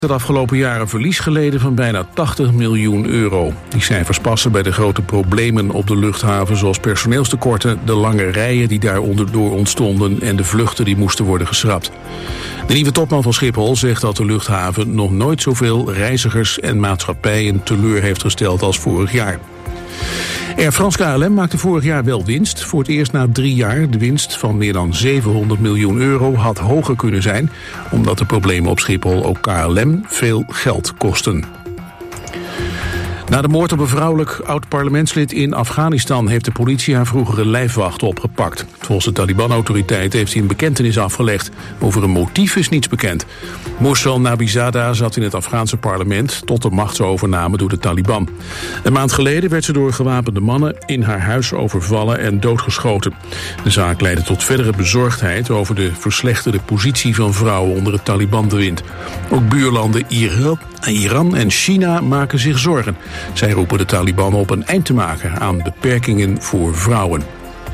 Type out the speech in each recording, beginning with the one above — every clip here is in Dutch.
Het afgelopen jaar een verlies geleden van bijna 80 miljoen euro. Die cijfers passen bij de grote problemen op de luchthaven, zoals personeelstekorten, de lange rijen die daardoor ontstonden en de vluchten die moesten worden geschrapt. De nieuwe topman van Schiphol zegt dat de luchthaven nog nooit zoveel reizigers en maatschappijen teleur heeft gesteld als vorig jaar. Air France KLM maakte vorig jaar wel winst. Voor het eerst na 3 jaar. De winst van meer dan 700 miljoen euro had hoger kunnen zijn, omdat de problemen op Schiphol ook KLM veel geld kosten. Na de moord op een vrouwelijk oud-parlementslid in Afghanistan heeft de politie haar vroegere lijfwacht opgepakt. Volgens de Taliban-autoriteit heeft hij een bekentenis afgelegd. Over een motief is niets bekend. Mursal Nabizada zat in het Afghaanse parlement tot de machtsovername door de Taliban. Een maand geleden werd ze door gewapende mannen in haar huis overvallen en doodgeschoten. De zaak leidde tot verdere bezorgdheid over de verslechterde positie van vrouwen onder het Taliban-bewind. Ook buurlanden Iran en China maken zich zorgen. Zij roepen de Taliban op een eind te maken aan beperkingen voor vrouwen.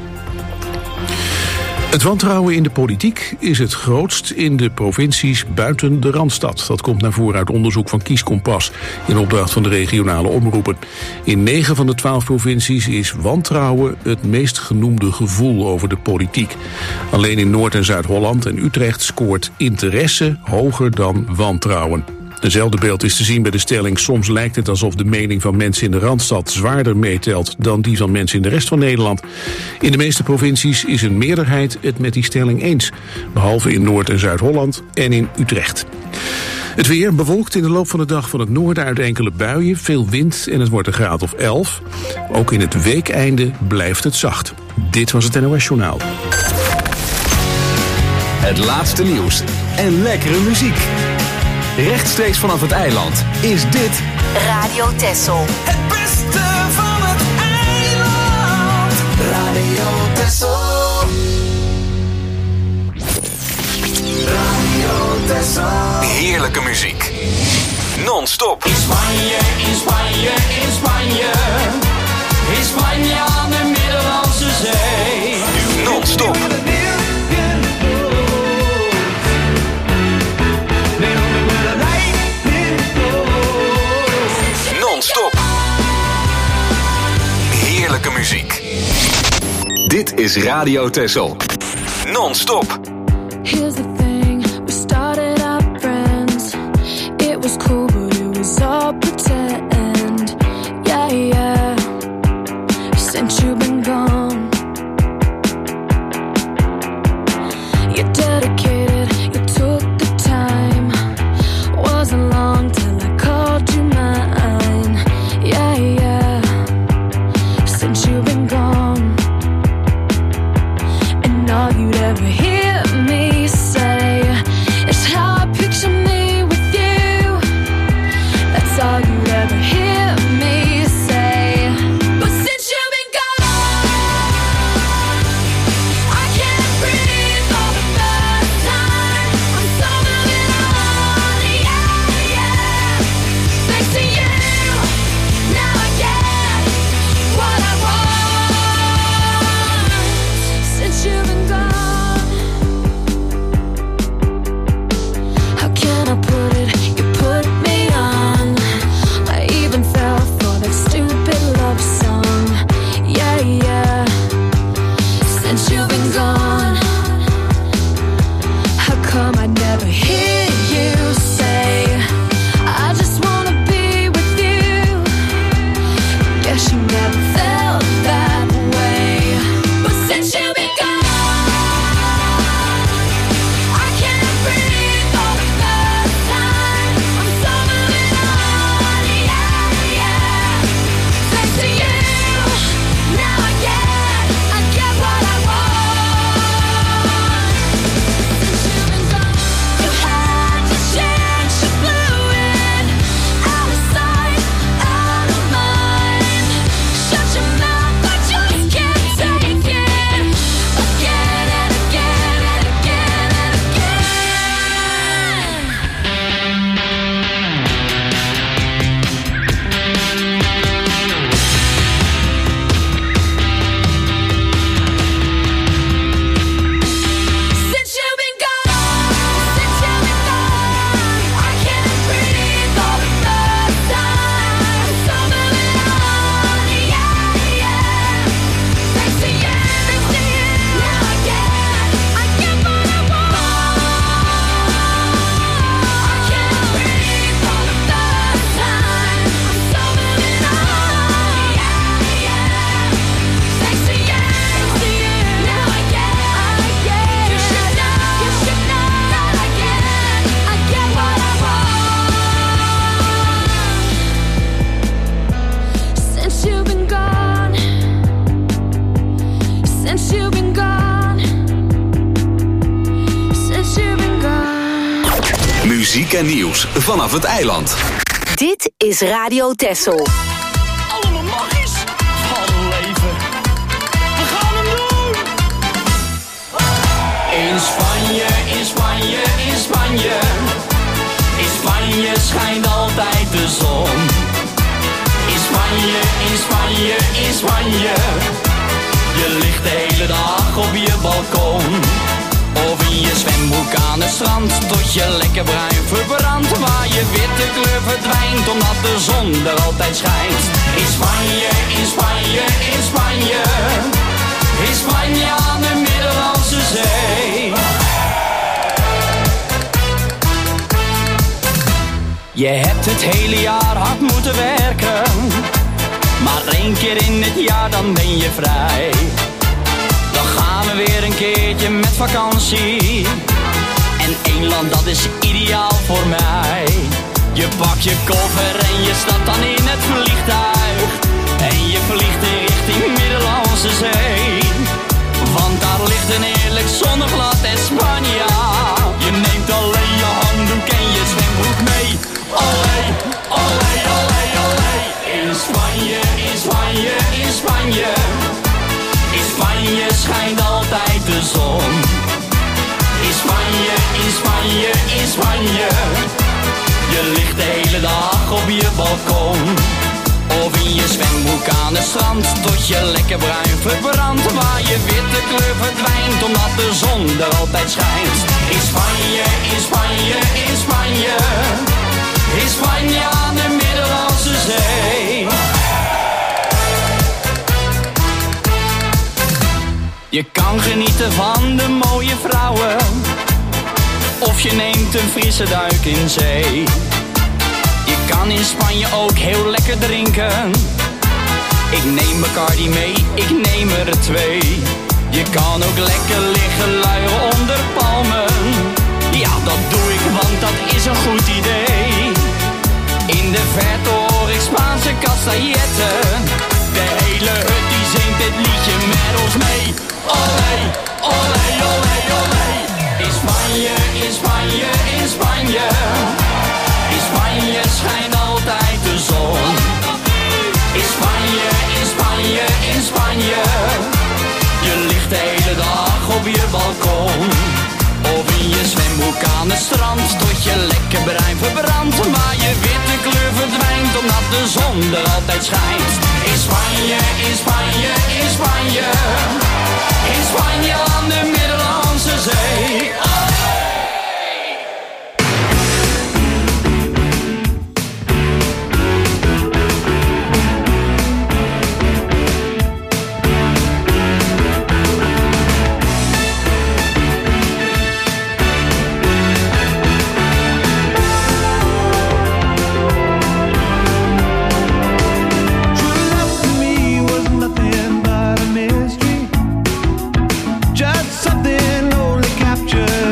Het wantrouwen in de politiek is het grootst in de provincies buiten de Randstad. Dat komt naar voren uit onderzoek van Kieskompas in opdracht van de regionale omroepen. In 9 van de 12 provincies is wantrouwen het meest genoemde gevoel over de politiek. Alleen in Noord- en Zuid-Holland en Utrecht scoort interesse hoger dan wantrouwen. Hetzelfde beeld is te zien bij de stelling: soms lijkt het alsof de mening van mensen in de Randstad zwaarder meetelt dan die van mensen in de rest van Nederland. In de meeste provincies is een meerderheid het met die stelling eens, behalve in Noord- en Zuid-Holland en in Utrecht. Het weer bewolkt in de loop van de dag van het noorden uit enkele buien, veel wind en het wordt een graad of 11. Ook in het weekeinde blijft het zacht. Dit was het NOS Journaal. Het laatste nieuws en lekkere muziek. Rechtstreeks vanaf het eiland is dit Radio Texel. Het beste van het eiland. Radio Texel. Radio Texel. heerlijke muziek. Non-stop. In Spanje, in Spanje, in Spanje. In Spanje aan de Middellandse Zee. Non-stop. Non-stop. Heerlijke muziek. Dit is Radio Texel. Non-stop. Here's the thing, we started out friends. It was cool, but it was all pretend. Yeah, yeah. Since you've been gone, you're dedicated, you took the time. Wasn't long till I called you mine. Yeah, yeah. Since you've been gone, and all you'd ever hear me say is how I picture me with you. en nieuws vanaf het eiland. Dit is Radio Texel. Allemaal magisch van leven. We gaan hem doen. In Spanje, in Spanje, in Spanje. In Spanje schijnt altijd de zon. In Spanje, in Spanje, in Spanje. Je ligt de hele dag op je balkon. Of in je zwembroek aan het strand, tot je lekker bruin verbrandt. Waar je witte kleur verdwijnt, omdat de zon er altijd schijnt. In Spanje, in Spanje, in Spanje. In Spanje aan de Middellandse Zee. Je hebt het hele jaar hard moeten werken. Maar 1 keer in het jaar dan ben je vrij. Dan gaan we weer een keertje met vakantie. En 1 land dat is ideaal voor mij. Je pakt je koffer en je stapt dan in het vliegtuig. En je vliegt in richting Middellandse Zee. Want daar ligt een heerlijk zonnig land Spanje. Je neemt alleen je handdoek en je zwembroek mee. Olé, olé, olé, olé. In Spanje, in Spanje, in Spanje. In Spanje schijnt altijd de zon. In Spanje, in Spanje, in Spanje. Je ligt de hele dag op je balkon. Of in je zwembroek aan het strand, tot je lekker bruin verbrandt. Waar je witte kleur verdwijnt, omdat de zon er altijd schijnt. In Spanje, in Spanje, in Spanje. In Spanje aan de Middellandse Zee. Je kan genieten van de mooie vrouwen. Of je neemt een frisse duik in zee. Je kan in Spanje ook heel lekker drinken. Ik neem Bacardi mee, ik neem er 2. Je kan ook lekker liggen luieren onder palmen. Ja, dat doe ik, want dat is een goed idee. In de verte hoor ik Spaanse castailletten. De hele hut die zingt dit liedje met ons mee. Olé, olé, olé, olé. In Spanje, in Spanje, in Spanje. In Spanje schijnt altijd de zon. In Spanje, in Spanje, in Spanje. Je ligt de hele dag op je balkon. Of in je zwembroek aan het strand, tot je lekker bruin verbrandt. Maar je witte kleur verdwijnt, omdat de zon er altijd schijnt. In Spanje, in Spanje, in Spanje. In Spanje aan de Middellandse Zee. Just something only captured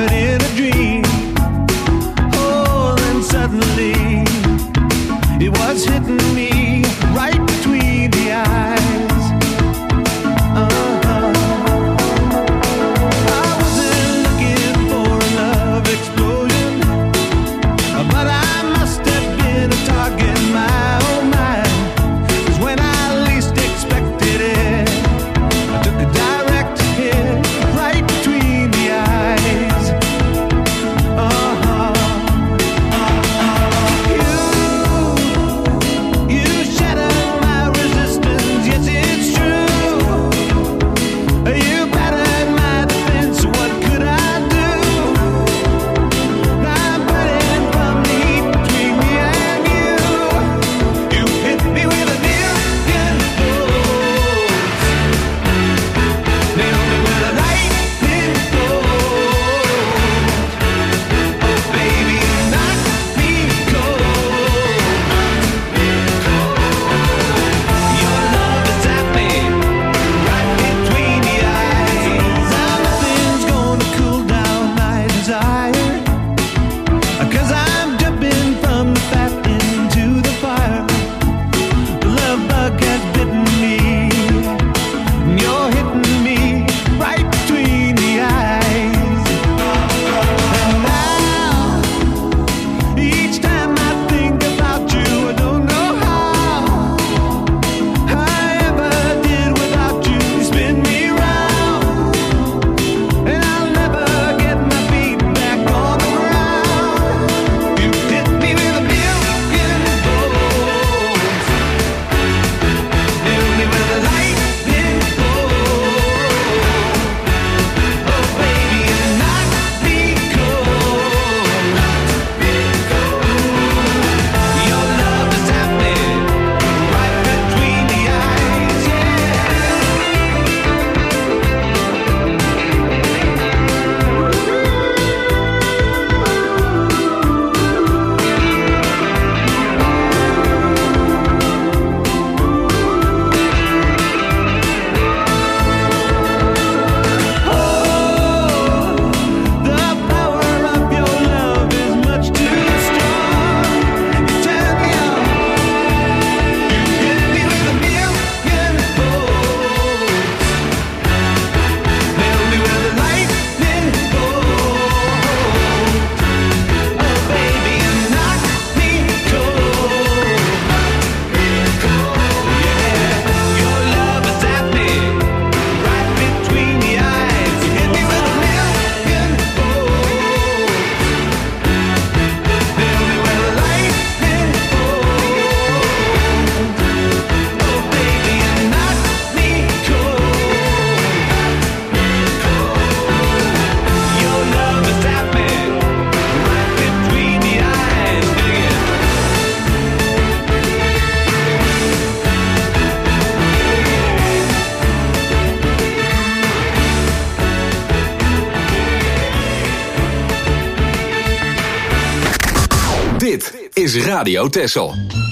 is Radio Texel.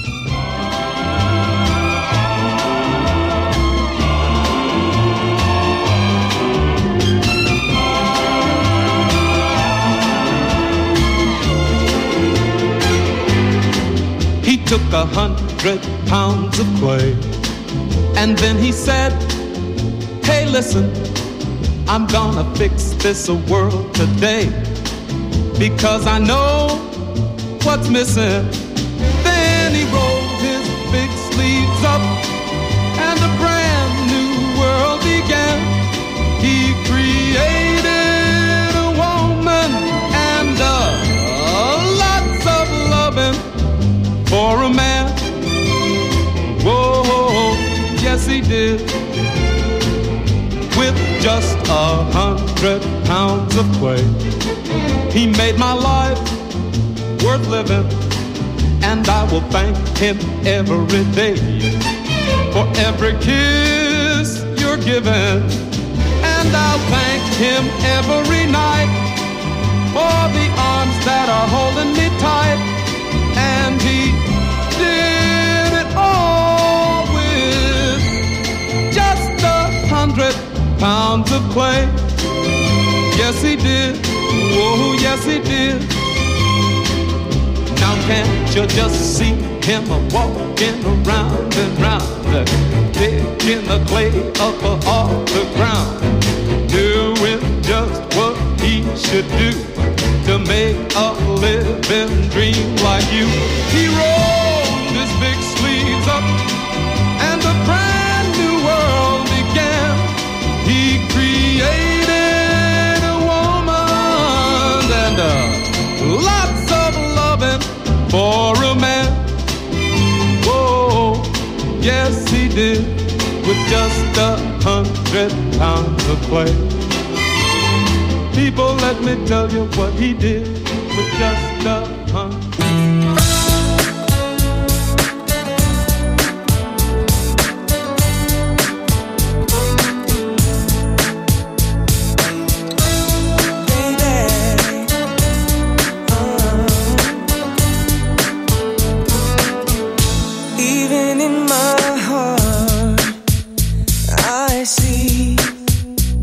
He took 100 pounds of clay, and then he said, hey, listen, I'm gonna fix this world today, because I know what's missing. Then he rolled his big sleeves up, and a brand new world began. He created a woman and lots of loving for a man. Whoa, yes he did. With just 100 pounds of clay, he made my life worth living, and I will thank him every day for every kiss you're giving, and I'll thank him every night for the arms that are holding me tight. And he did it all with just 100 pounds of clay. Yes he did, oh yes he did. Now can't you just see him walking around and round, picking the clay up off the ground, doing just what he should do to make a living dream like you. He rolled his big sleeves up, and a brand new world began. He created a woman and lots of loving for a man. Whoa, yes he did, with just 100 pounds of clay. People, let me tell you what he did with just 100.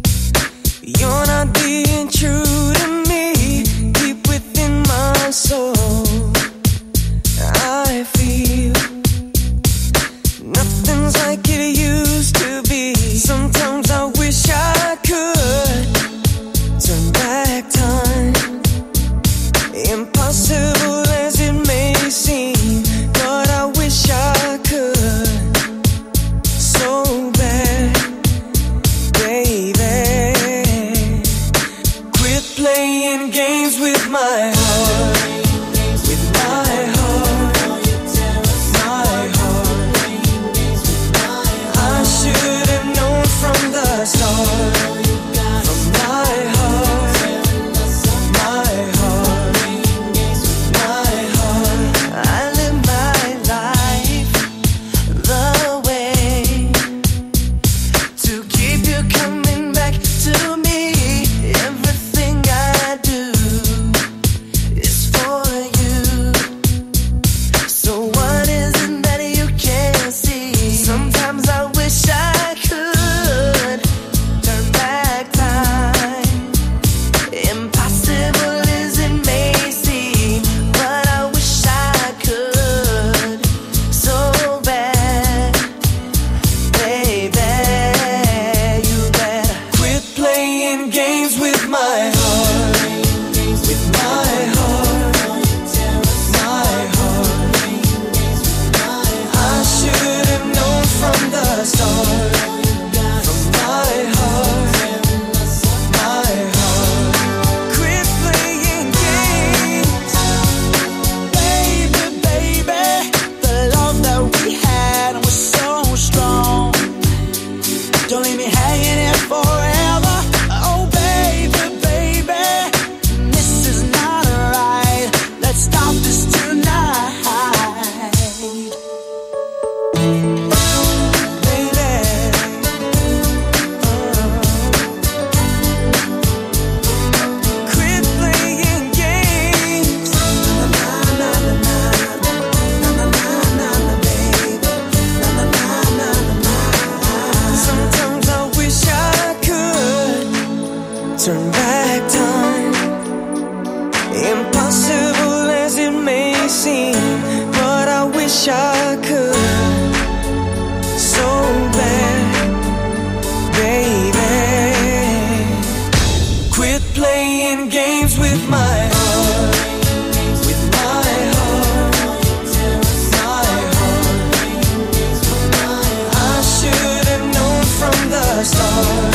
You're not being true to me, deep within my soul. wish I could so bad, baby. Quit playing games with my heart, with my heart, my heart. I should have known from the start.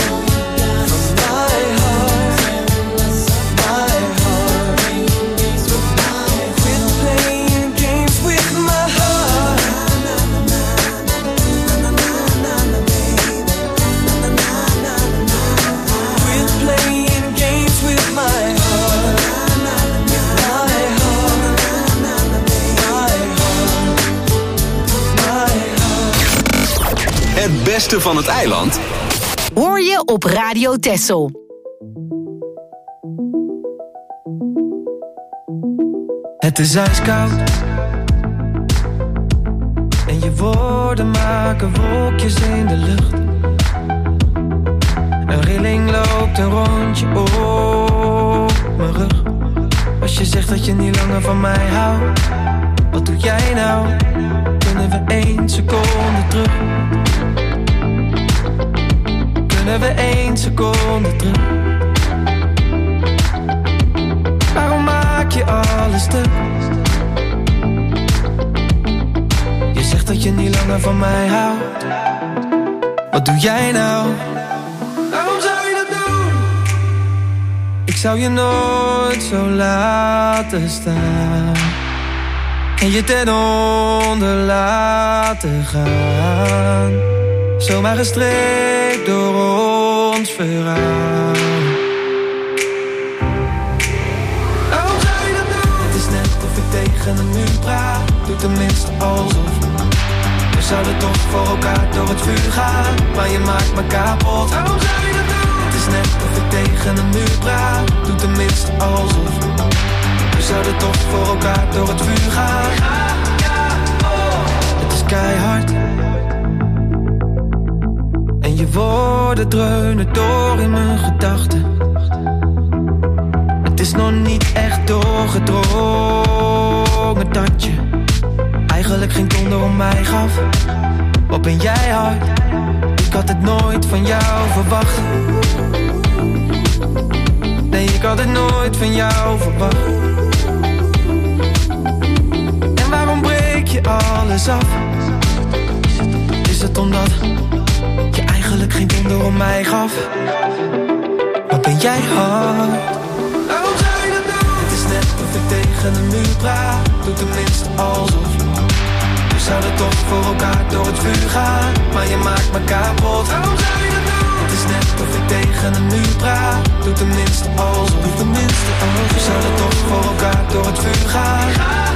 Het beste van het eiland hoor je op Radio Texel. Het is ijskoud en je woorden maken wolkjes in de lucht. Een rilling loopt een rondje op mijn rug. Als je zegt dat je niet langer van mij houdt, wat doe jij nou? Kunnen we 1 seconde terug? Kunnen we 1 seconde terug? Waarom maak je alles stuk? Je zegt dat je niet langer van mij houdt. Wat doe jij nou? Waarom zou je dat doen? Ik zou je nooit zo laten staan en je ten onder laten gaan. Zomaar gestreept door ons verhaal. Waarom zou je dat doen? Het is net of ik tegen een muur praat. Doe tenminste alsof. We zouden toch voor elkaar door het vuur gaan, maar je maakt me kapot. Waarom zou je dat doen? Het is net of ik tegen een muur praat. Doe tenminste alsof. We zouden toch voor elkaar door het vuur gaan. Het is keihard en je woorden dreunen door in mijn gedachten. Het is nog niet echt doorgedrongen dat je eigenlijk geen donder om mij gaf. Wat ben jij hard? Ik had het nooit van jou verwacht. Nee, ik had het nooit van jou verwacht. En waarom breek je alles af? Is het omdat je eigenlijk geen donder om mij gaf? Wat ben jij hard? Waarom zou je dat doen? Het is net of ik tegen een muur praat. Doe tenminste alsof. We zouden toch voor elkaar door het vuur gaan, maar je maakt me kapot. Waarom zou je dat doen? Het is net of ik tegen een muur praat. Doe tenminste alsof. Doe tenminste alsof. We zouden toch voor elkaar door het vuur gaan.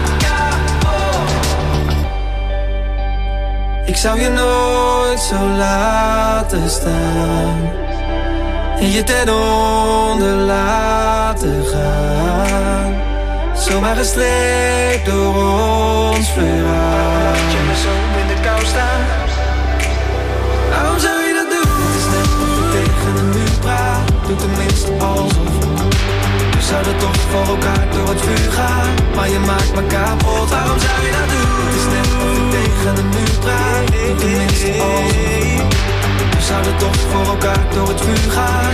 Ik zou je nooit zo laten staan en je ten onder laten gaan. Zomaar gestreept door ons verhaal. Laat je me zo in de kou staan. Waarom zou je dat doen? Het is net of ik tegen een muur praat. Doe tenminste alsof. We zouden toch voor elkaar door het vuur gaan, maar je maakt me kapot. Waarom zou je dat doen? Het is net of ik tegen een muur praat. Doe tenminste alsof. We zouden toch voor elkaar door het vuur gaan.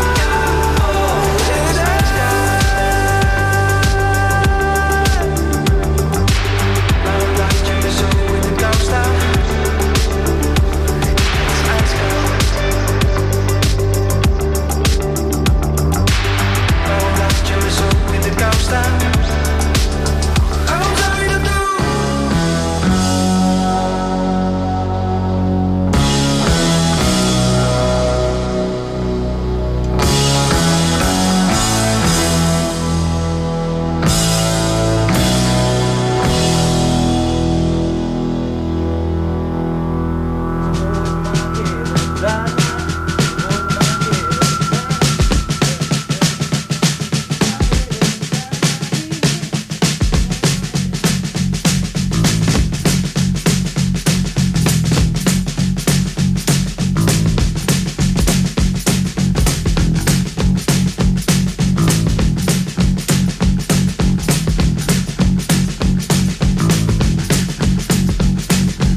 Waarom laat je me zo in de kou staan? Het is ijskoud. Waarom laat je me zo in de kou staan? Waarom zou je dat doen?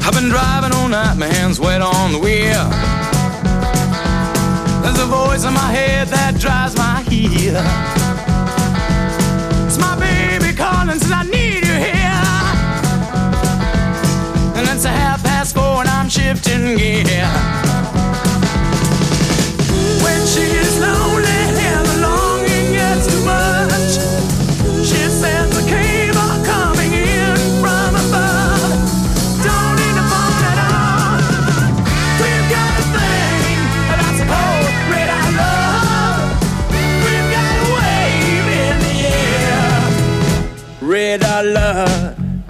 I've been driving all night, my hands wet on the wheel. There's a voice in my head that drives my heel. It's my baby calling, says I need you here. And it's 4:30 and I'm shifting gear. When she's lonely and the longing gets too much, she sends a cable coming in from above. Don't need to phone at all. We've got a thing that's cold, red I love. We've got a wave in the air, red I love.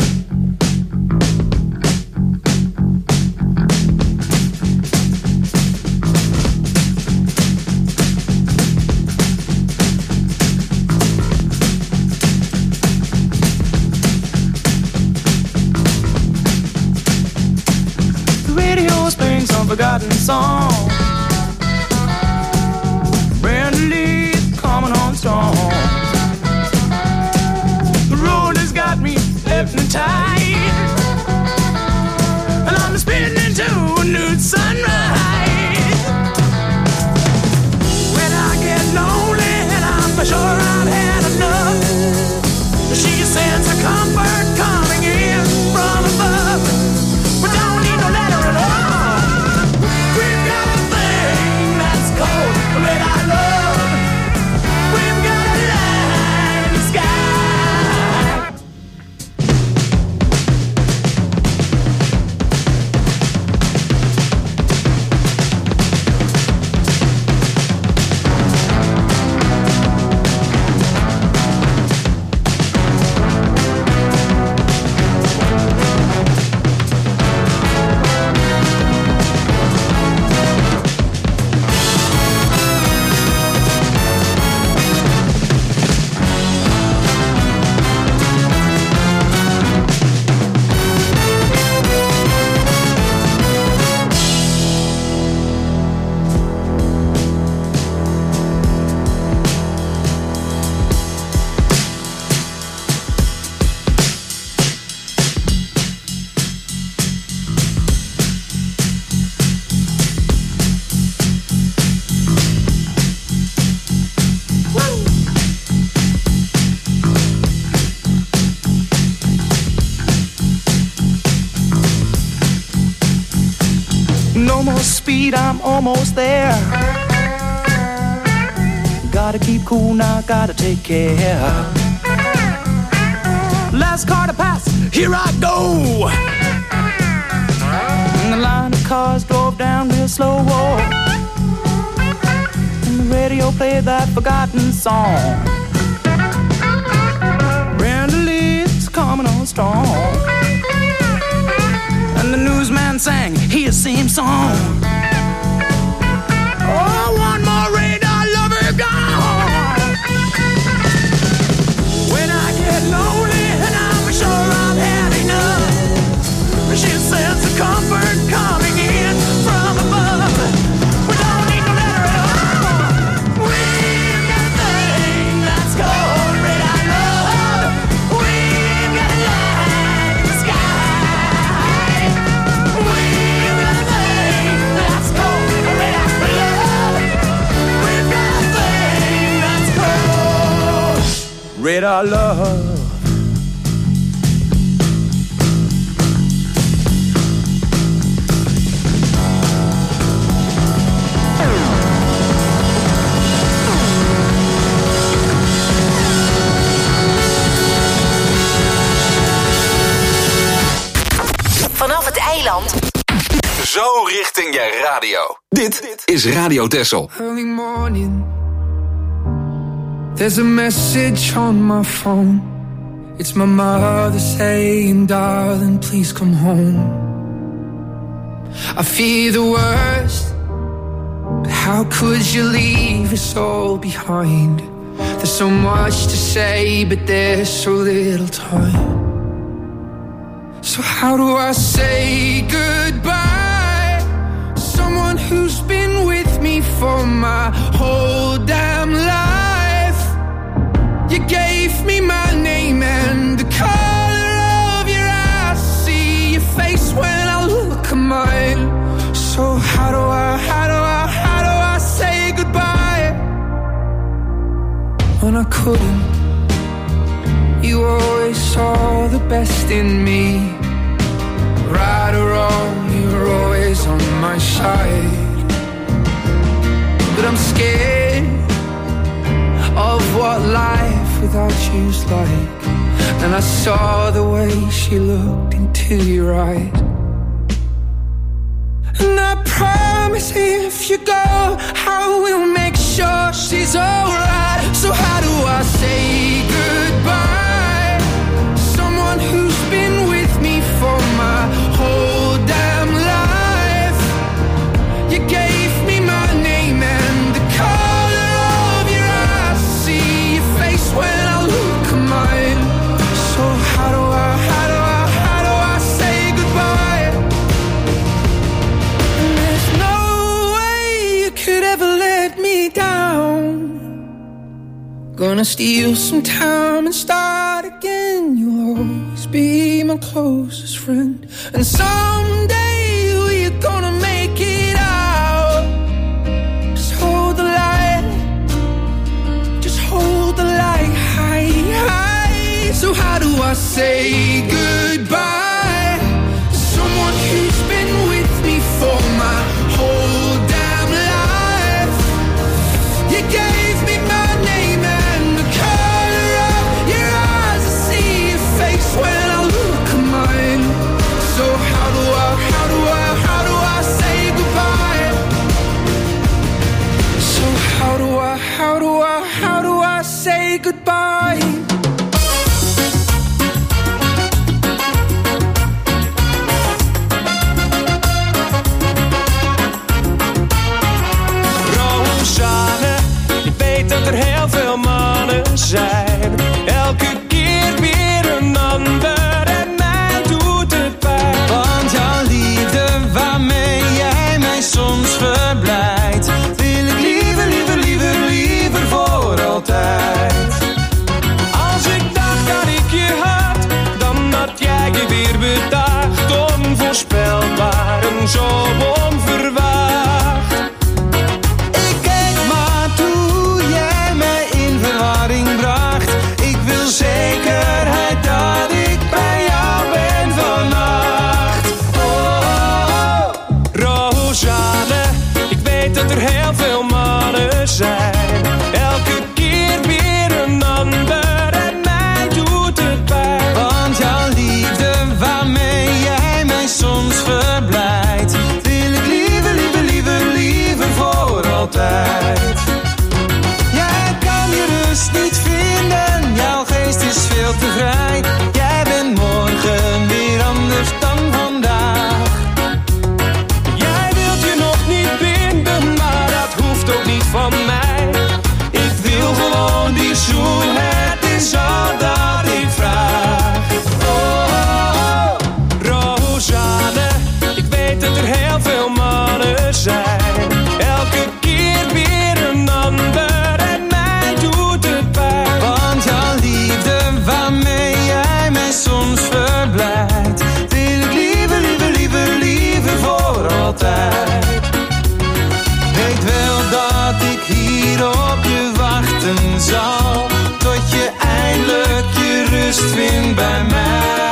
Some forgotten song. Brand new leaf coming on strong. The road has got me hypnotized, and I'm spinning into a new sunrise. When I get lonely and I'm sure I've had enough, she sends a comfort coming in from above. But don't need no letter at all. Red I love. We've got a light in the sky. No more speed, I'm almost there. Gotta keep cool now, gotta take care. Last car to pass, here I go. And the line of cars drove down real slow. And the radio played that forgotten song. Brand new leaves coming on strong. And the newsman sang his same song. Oh, one more radar lover gone. When I get lonely and I'm sure I've had enough, she sends a comfort coming in from above. We don't need no letter at all. We've got a thing that's called red I love. We've got a light in the sky. We've got a thing that's called red I love. We've got a thing that's called red I love. Vanaf het eiland. Zo richting je radio. Dit is Radio Texel. Early morning, there's a message on my phone. It's my mother saying, darling, please come home. I fear the worst, but how could you leave us all behind? There's so much to say, but there's so little time. So how do I say goodbye? Someone who's been with me for my whole damn life. You gave me my name and the color of your eyes. See your face when I look So how do I say goodbye when I couldn't? You always saw the best in me. Right or wrong, you're always on my side. But I'm scared of what life without you's like. And I saw the way she looked into your eyes. And I promise if you go, I will make sure she's alright. So how do I say goodbye? Someone who's been with me for my whole damn life. You gave me my name and the color of your eyes. See your face when I look at mine. So how do I say goodbye? And there's no way you could ever let me down. Gonna steal some time and start again. You'll always be my closest friend. And someday we're gonna make it out. Just hold the light. Just hold the light high, high. So how do I say goodbye to someone who's been with me for my whole damn life? You gave me my name and the color of your eyes. I see your face when I look at mine. So how do I say goodbye? So how do I say goodbye? Rosanne, je weet dat er heel veel mannen zijn. Elke keer weer een ander en mij doet het pijn. Want jouw liefde waarmee jij mij soms verblijdt, wil ik liever, liever, liever, liever voor altijd. Als ik dacht dat ik je had, dan had jij je weer bedacht. Onvoorspelbaar en zo onverwacht. Ik keek maar toe jij mij in verwarring bracht. Ik wil zekerheid dat ik bij jou ben vannacht. Oh, Rosanne, ik weet dat er heel veel mannen zijn. Elke keer weer een ander en mij doet het pijn. Want jouw liefde waarmee jij mij soms verblijdt, wil ik liever, liever, liever, liever voor altijd. Jij kan je rust niet vinden, jouw geest is veel te vrij. Jij bent morgen weer anders dan vandaag. Jij wilt je nog niet binden, maar dat hoeft ook niet van mij. Ik wil gewoon die zoen, het is al dat ik vraag. Oh, Rosanne, ik weet dat er heel veel mannen zijn. Elke keer weer een ander en mij doet het pijn. Want jouw liefde waarmee jij mij soms verblijdt, wil ik liever, liever, liever, liever voor altijd. Weet wel dat ik hier op je wachten zal, tot je eindelijk je rust vindt bij mij.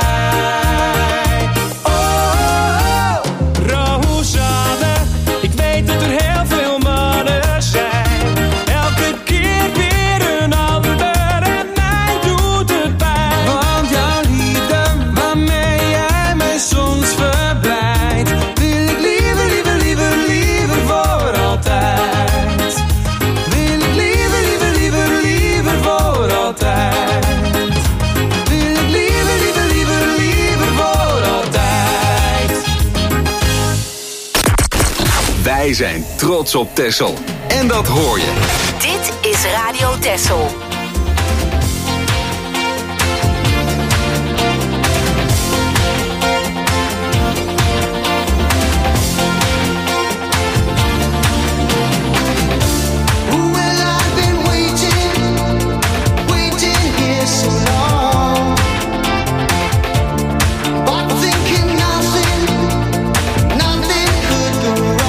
Oh, Rosanne, ik weet dat er heel veel mannen zijn. Elke keer weer een ander en mij doet het pijn. Want jouw liefde waarmee jij mij soms verblijdt, wil ik liever, liever, liever, liever voor altijd. Wil ik liever, liever, liever, liever voor altijd. Wil ik liever, liever, liever, liever voor altijd. Wij zijn trots op Texel. En dat hoor je. Dit is Radio Texel. Well, I've been waiting here so long, but thinking nothing could go wrong.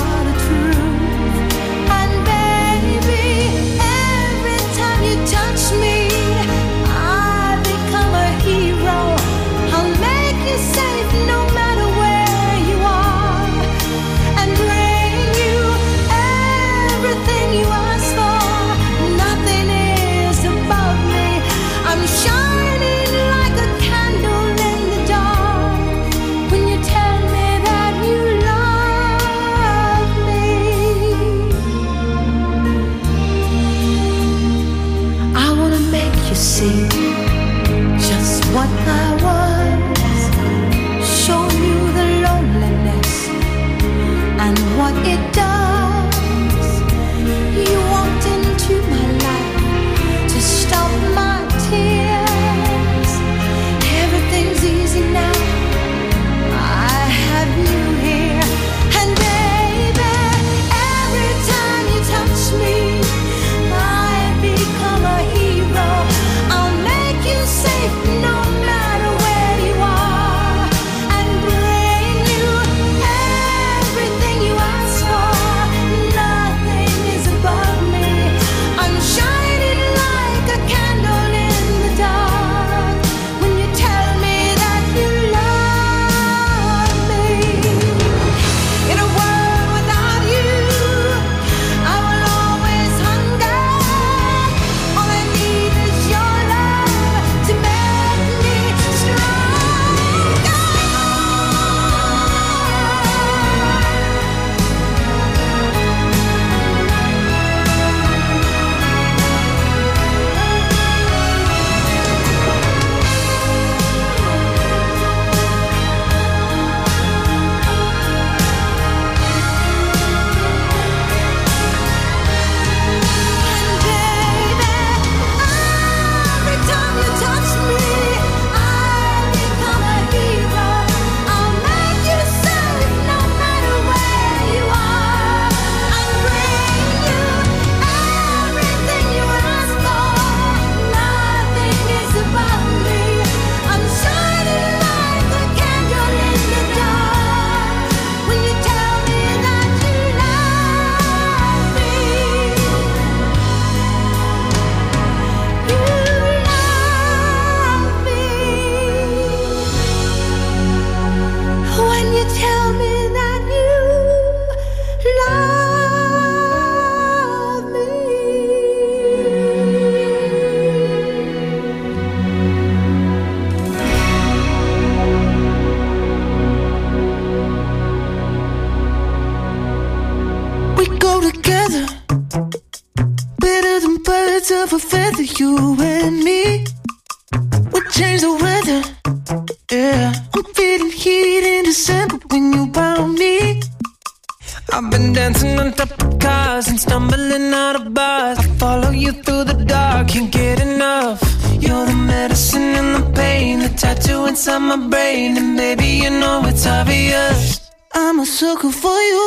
of a feather, you and me would change the weather. Yeah, I'm feeling heat in December when you found me. I've been dancing on top of cars and stumbling out of bars. I follow you through the dark, can't get enough. You're the medicine and the pain, the tattoo inside my brain. And baby, you know it's obvious, I'm a sucker for you.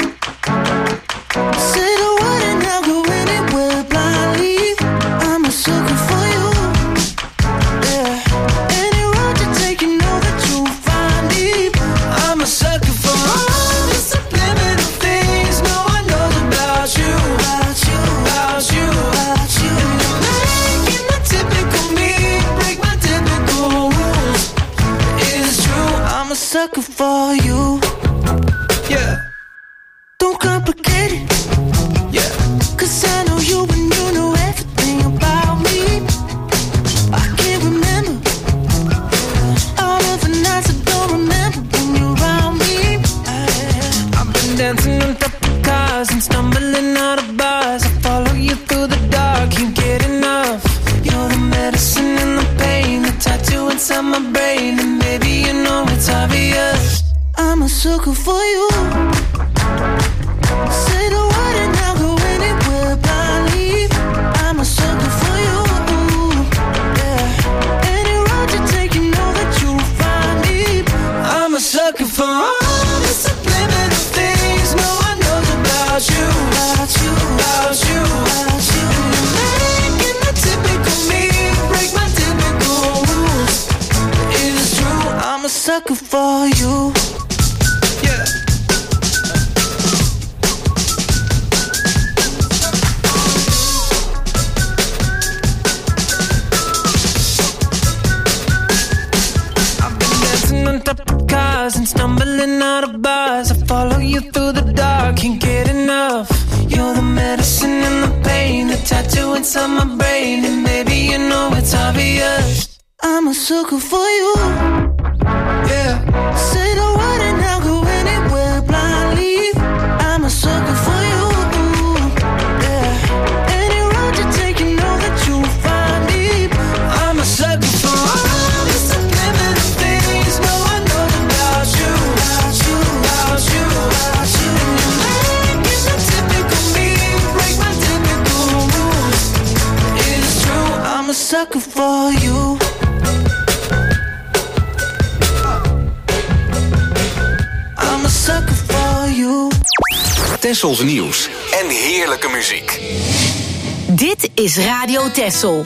Say the word and I'll go anywhere blindly. I'm a sucker for you. Yeah, any road you take, you know that you'll find me. I'm a sucker for all the subliminal things no one knows about you, about you, about you, about you. And you're making the typical me break my typical rules. It's true, I'm a sucker for you. yeah, Don't complicate it, yeah. 'cause I know you and you know everything about me. I can't remember all of the nights I don't remember when you're around me. I've been dancing on top of cars and stumbling out of bars. I follow you through the dark, can't get enough. You're the medicine and the pain, the tattoo inside my brain. And baby, you know it's obvious, I'm a sucker for you. Say the word and I'll go anywhere blindly. I'm a sucker for you. Yeah, any road you take, you know that you'll find me. I'm a sucker for all the subliminal things no one knows about you, About you, about you, about you. making the typical me break my typical rules. It's true, I'm a sucker for you. yeah. I've been dancing on top of cars and stumbling out of bars. I follow you through the dark, can't get enough. You're the medicine and the pain, the tattoo inside my brain. And baby, you know it's obvious, I'm a sucker for you. yeah. Say the word and I'll go anywhere blindly. I'm a sucker for you. Yeah, any road you take, you know that you'll find me. I'm a sucker for all the subliminal things no one knows about you, About you, about you, about you. making the typical me break my typical rules. It's true, I'm a sucker for you. I'm a sucker for you. Tessels nieuws en heerlijke muziek. Dit is Radio Tessel.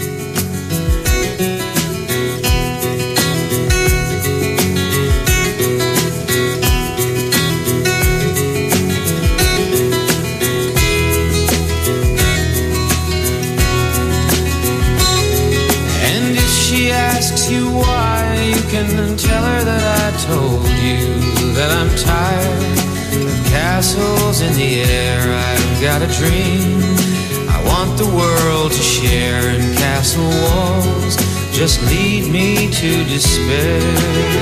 and if she asks you why, you can tell her that I told you that I'm tired of castles in the air. I've got a dream I want the world to share, and castle walls just lead me to despair.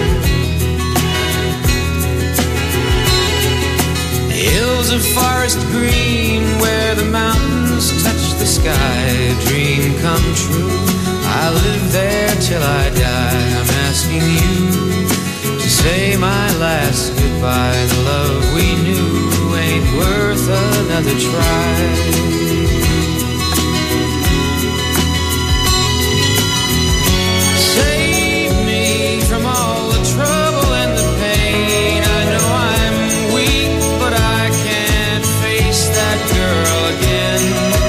Hills of forest green where the mountains touch the sky, a dream come true. I live there till I die. I'm asking you to say my last goodbye. The love we knew ain't worth another try. Save me from all the trouble and the pain. I know I'm weak, but I can't face that girl again.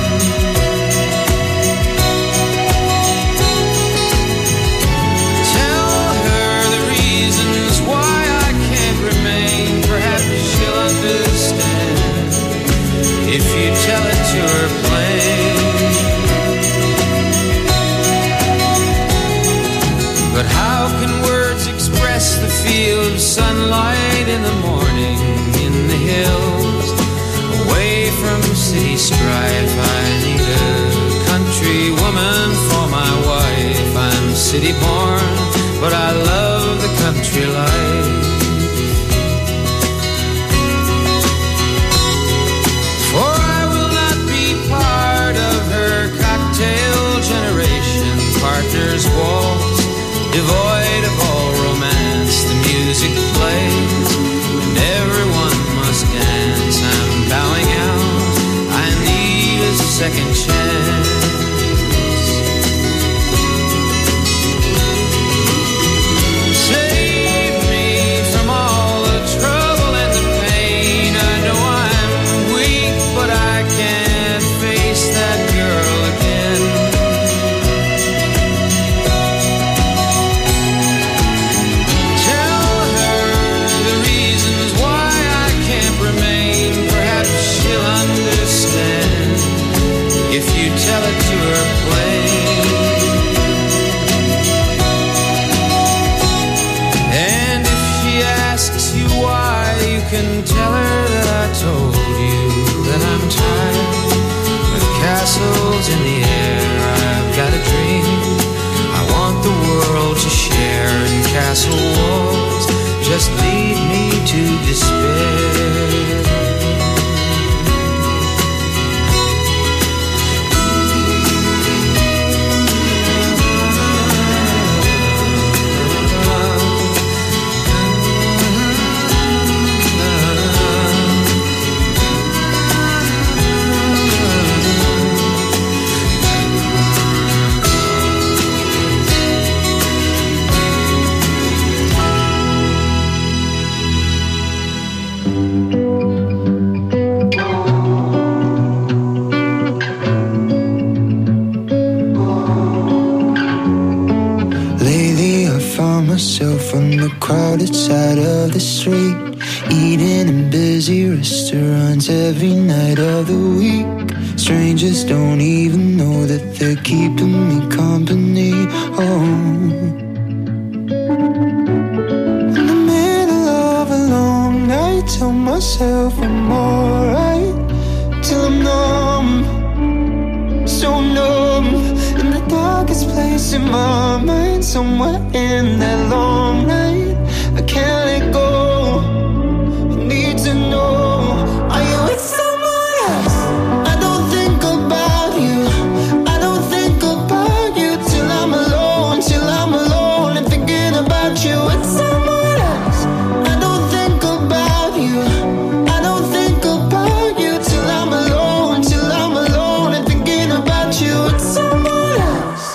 Tell her the reasons why I can't remain. Perhaps she'll understand if you tell it to her plain. But how can words express the feel of sunlight in the morning in the hills, away from city strife? I need a country woman for my wife. I'm city born, but I love the country life. For I will not be part of her cocktail can tell her that I told you that I'm tired of castles in the air. I've got a dream I want the world to share, and castle walls just lead me to despair. Myself on the crowded side of the street, eating in busy restaurants every night of the week. Strangers don't even know that they're keeping me company. Oh, in the middle of a long night, tell myself I'm alright, till I'm numb, so numb. In the darkest place in my mind, somewhere in that long night, I can't let go. I need to know, are you with someone else? I don't think about you, I don't think about you till I'm alone, and thinking about you with someone else. I don't think about you, I don't think about you till I'm alone, and thinking about you with someone else.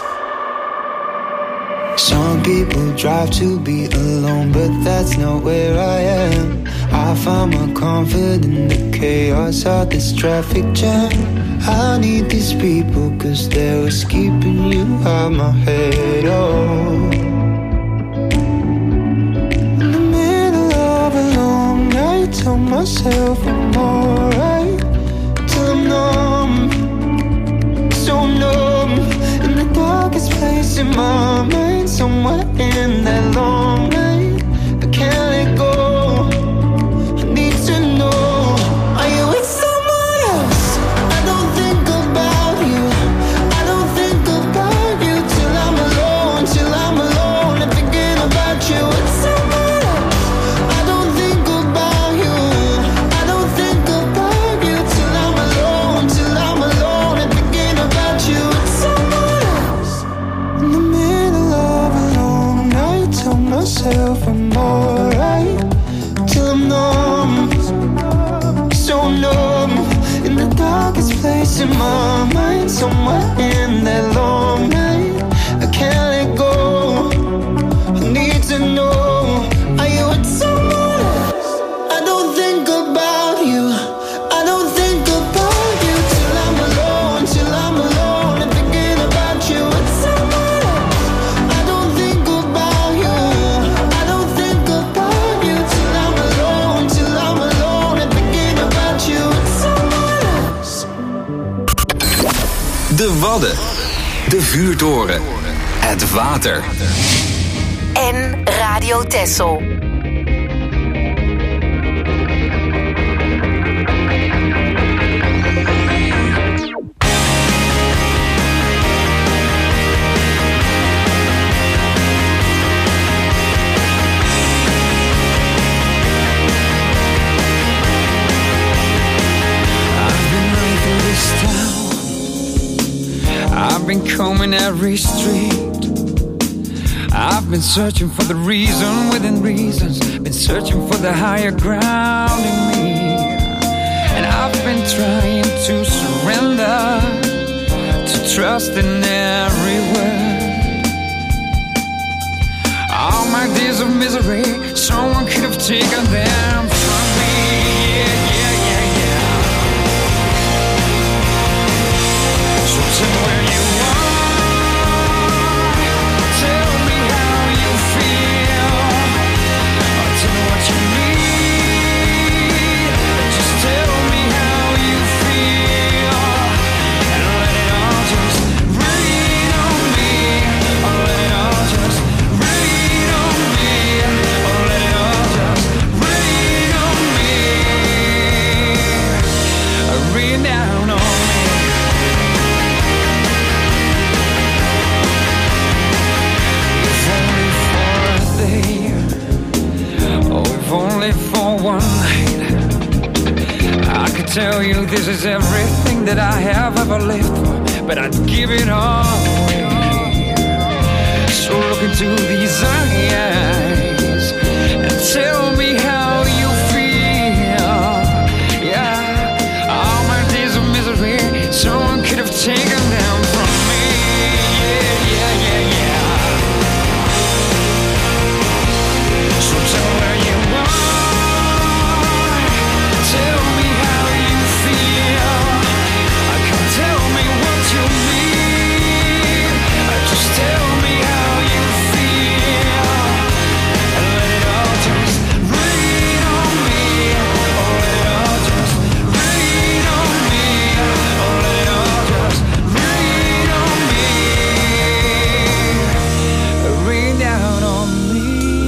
Some people drive to be alone, but that's not where I am. I find my comfort in the chaos of this traffic jam. I need these people, cause they're what's keeping you out my head. Oh, in the middle of a long night, tell myself I'm alright, till I'm numb, so numb. In the darkest place in my mind, somewhere in that long night, I can't let go. I need to know, are you with someone else? I don't think about you, I don't think about you till I'm alone, and thinking about you with someone else. I don't think about you, I don't think about you till I'm alone, and thinking about you with someone else. In the middle of a long night, tell myself I'm alright, till I'm numb, so numb. In the darkest place in my mind, somewhere in that long night, I can't let go. I need to know, are you with someone else? I don't think about you, I don't think about you till I'm alone, and thinking about you with someone else. I don't think about you, I don't think about you till I'm alone, and thinking about you with someone else. De Wadden, de Vuurtoren, het water. En Radio Texel. I've been combing every street. I've been searching for the reason within reasons. Been searching for the higher ground in me. And I've been trying to surrender, to trust in every word. All my days of misery, someone could have taken them from me. Yeah, yeah, yeah, yeah. So tell me where you are, tell me how you feel, or tell me what you need, just tell me how you feel, and let it all just rain on me, or let it all just rain on me, or let it all just rain one night, I could tell you this is everything that I have ever lived for, but I'd give it all away. So look into these eyes and tell me how you feel. Yeah, all my days of misery, someone could have taken them from me. Yeah, yeah, yeah, yeah. So tell where you are, tell me how you feel. Come tell me what you mean, just tell me how you feel. And let it all just rain on me. Oh, let it all just rain on me. Oh, let it all just rain on me. Rain down on me.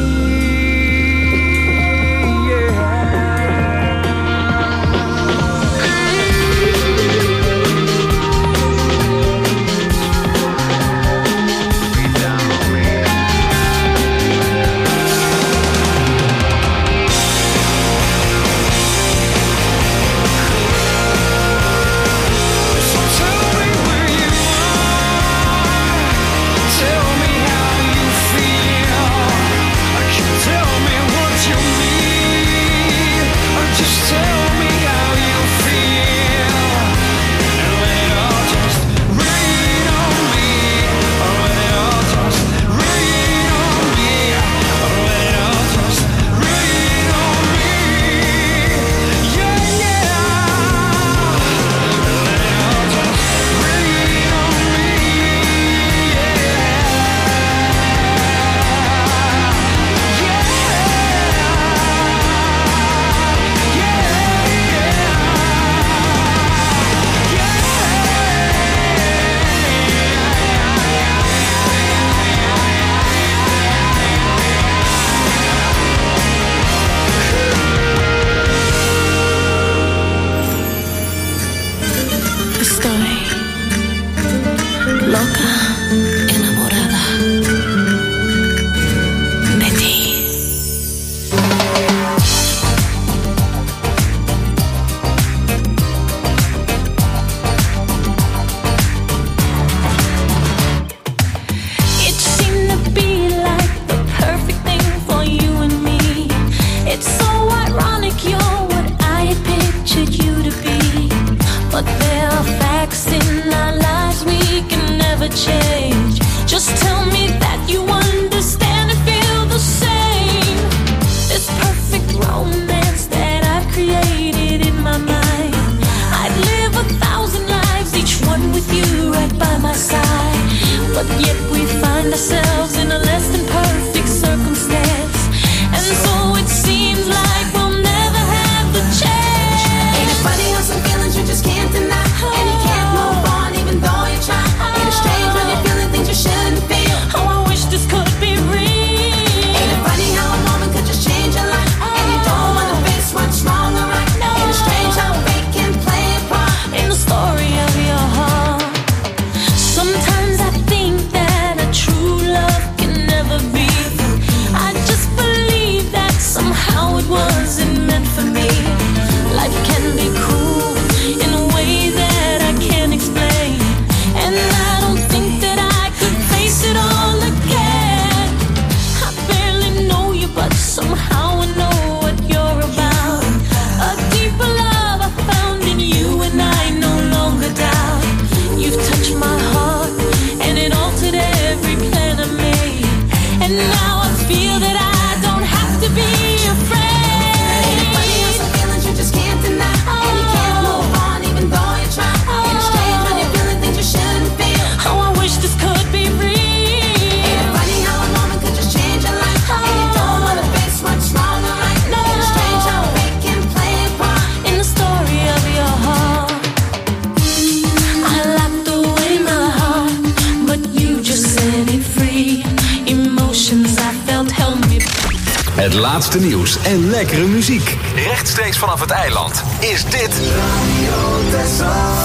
Het laatste nieuws en lekkere muziek. Rechtstreeks vanaf het eiland is dit Radio Texel.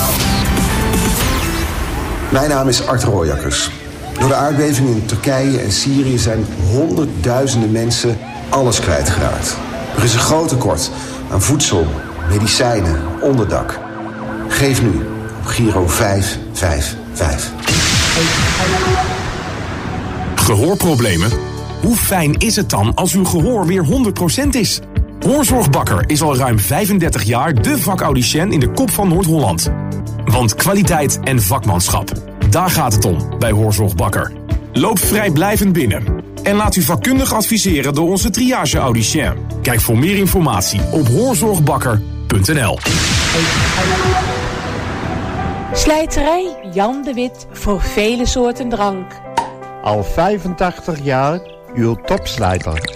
Mijn naam is Art Rooijakkers. Door de aardbevingen in Turkije en Syrië zijn honderdduizenden mensen alles kwijtgeraakt. Er is een groot tekort aan voedsel, medicijnen, onderdak. Geef nu op Giro 555. Gehoorproblemen? Hoe fijn is het dan als uw gehoor weer 100% is? Hoorzorgbakker is al ruim 35 jaar de vakaudicien in de kop van Noord-Holland. Want kwaliteit en vakmanschap, daar gaat het om bij Hoorzorgbakker. Loop vrijblijvend binnen en laat u vakkundig adviseren door onze triage-audicien. Kijk voor meer informatie op hoorzorgbakker.nl. Slijterij Jan de Wit voor vele soorten drank. Al 85 jaar uw topslijter.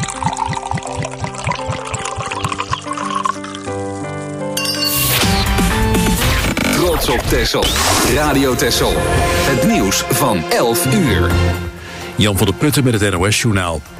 Trots op Texel. Radio Texel. Het nieuws van 11 uur. Jan van der Putten met het NOS-journaal.